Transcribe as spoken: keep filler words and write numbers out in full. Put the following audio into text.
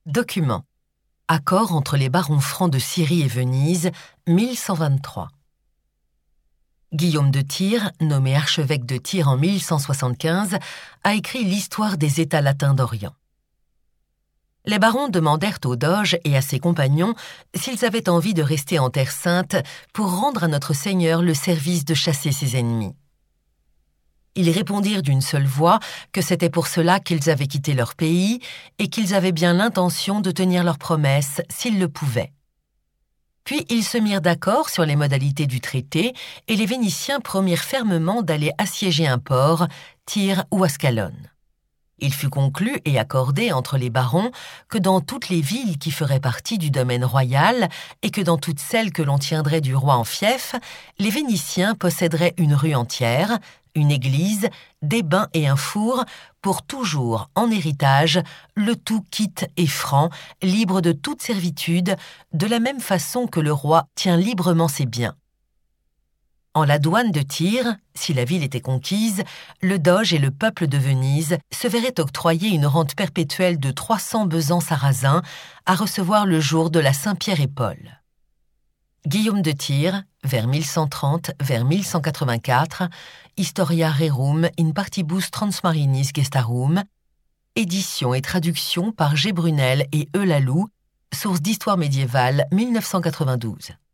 Document. Accord entre les barons francs de Syrie et Venise, mille cent vingt-trois. Guillaume de Tyr, nommé archevêque de Tyr en mille cent soixante-quinze, a écrit l'histoire des États latins d'Orient. Les barons demandèrent au doge et à ses compagnons s'ils avaient envie de rester en Terre sainte pour rendre à notre Seigneur le service de chasser ses ennemis. Ils répondirent d'une seule voix que c'était pour cela qu'ils avaient quitté leur pays et qu'ils avaient bien l'intention de tenir leurs promesses s'ils le pouvaient. Puis ils se mirent d'accord sur les modalités du traité et les Vénitiens promirent fermement d'aller assiéger un port, Tyr ou Ascalon. Il fut conclu et accordé entre les barons que dans toutes les villes qui feraient partie du domaine royal et que dans toutes celles que l'on tiendrait du roi en fief, les Vénitiens posséderaient une rue entière, une église, des bains et un four, pour toujours en héritage, le tout quitte et franc, libre de toute servitude, de la même façon que le roi tient librement ses biens. En la douane de Tyr, si la ville était conquise, le doge et le peuple de Venise se verraient octroyer une rente perpétuelle de trois cents besants sarrasins à recevoir le jour de la Saint-Pierre et Paul. Guillaume de Tyr, vers mille cent trente vers mille cent quatre-vingt-quatre, Historia Rerum in partibus transmarinis gestarum, édition et traduction par G. Brunel et E. Lalou, source d'histoire médiévale mille neuf cent quatre-vingt-douze.